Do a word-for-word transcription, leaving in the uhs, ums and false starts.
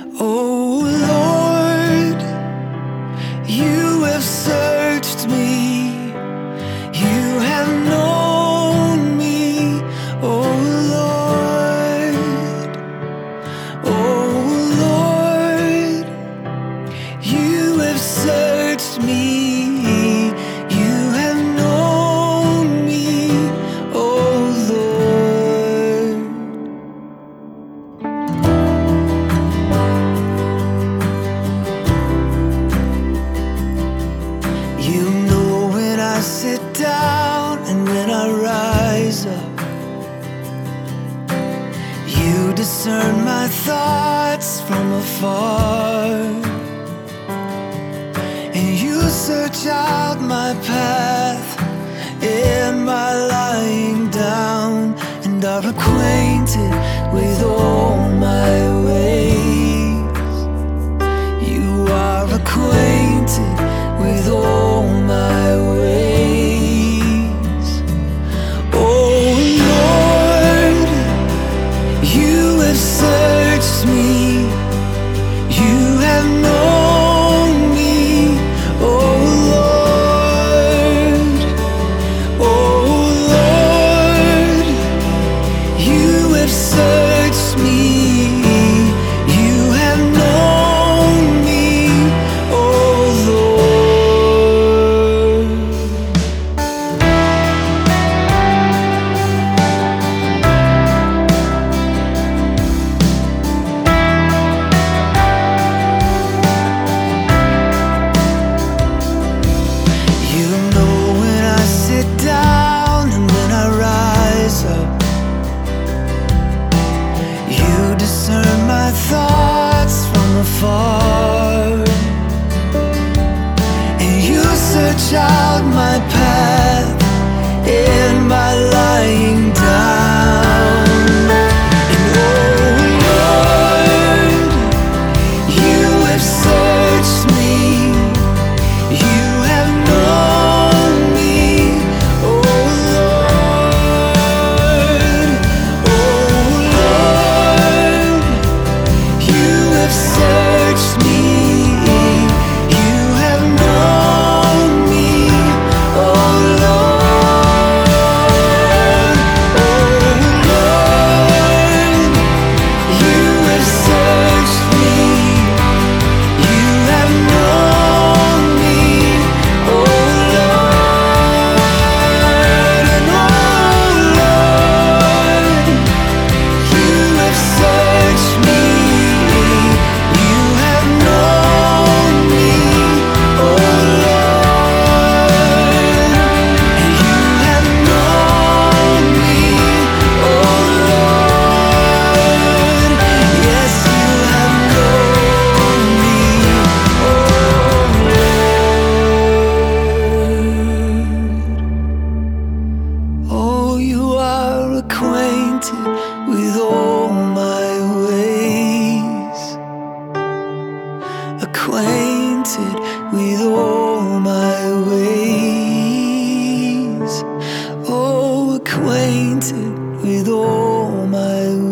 Oh Lord, you have searched me, you have known me. Oh Lord, oh Lord, you have searched me, you have known me. Oh Lord, you know when I sit down and when I rise up. You discern my thoughts from afar, and you search out my path in my lying down, and are acquainted with all my ways. You are acquainted with all my ways. Oh Lord, you have searched me, you have known me. Oh Lord, oh Lord, you have searched me, you have known me. Oh Lord. You know when I sit down and when I rise up. You discern my thoughts from afar, and you search out my path in my lying down. And oh Lord, you have searched me, you have known me. Oh Lord, oh Lord, you have searched me, you have known me. Oh Lord, oh Lord, you have searched me, you have known me. Oh Lord, and oh Lord, you have searched me, you have known me. Oh Lord, and you have known me. Oh Lord, yes, you have known me. Oh Lord, oh, you are acquainted with all my ways, acquainted with all my ways. Oh, acquainted with all my ways.